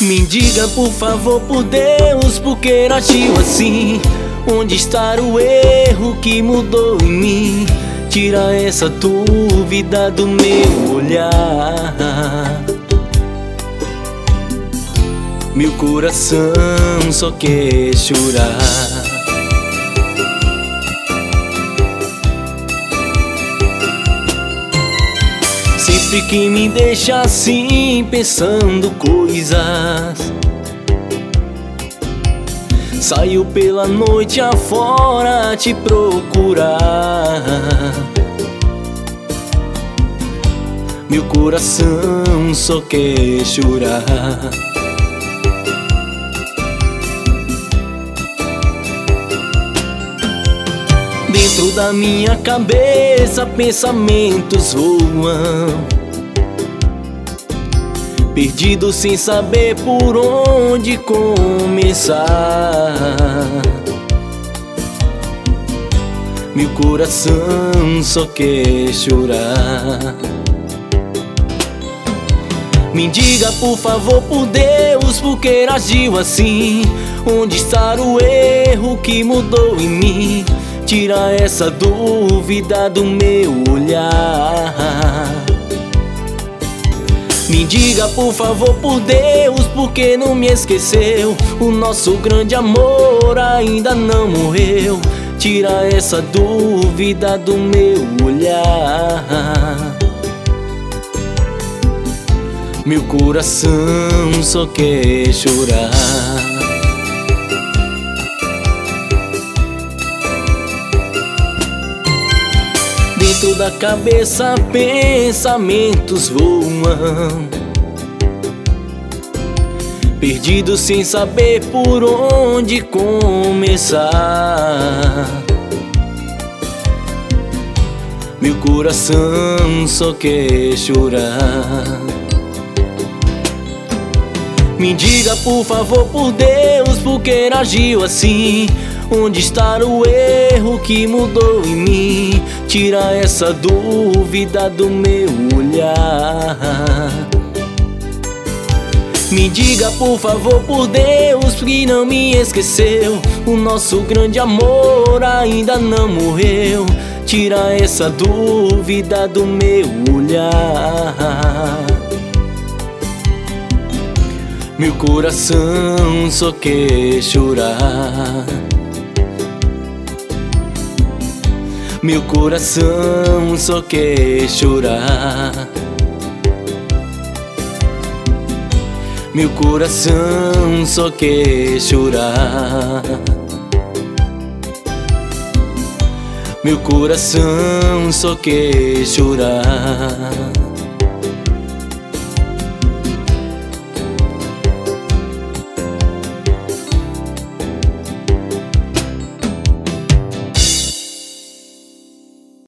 Me diga por favor, por Deus, por que agiu assim? Onde está o erro que mudou em mim? Tira essa dúvida do meu olhar. Meu coração só quer chorar. Sempre que me deixa assim, pensando coisas, saio pela noite afora te procurar. Meu coração só quer chorar. Dentro da minha cabeça pensamentos voam, perdido sem saber por onde começar. Meu coração só quer chorar. Me diga por favor, por Deus, por que agiu assim? Onde está o erro que mudou em mim? Tira essa dúvida do meu olhar. Me diga por favor, por Deus, por que não me esqueceu? O nosso grande amor ainda não morreu. Tira essa dúvida do meu olhar. Meu coração só quer chorar. Dentro da cabeça pensamentos voam, perdido sem saber por onde começar. Meu coração só quer chorar. Me diga por favor, por Deus, por que agiu assim? Onde está o erro que mudou em mim? Tira essa dúvida do meu olhar. Me diga por favor, por Deus, que não me esqueceu. O nosso grande amor ainda não morreu. Tira essa dúvida do meu olhar. Meu coração só quer chorar. Meu coração só quer chorar. Meu coração só quer chorar. Meu coração só quer chorar.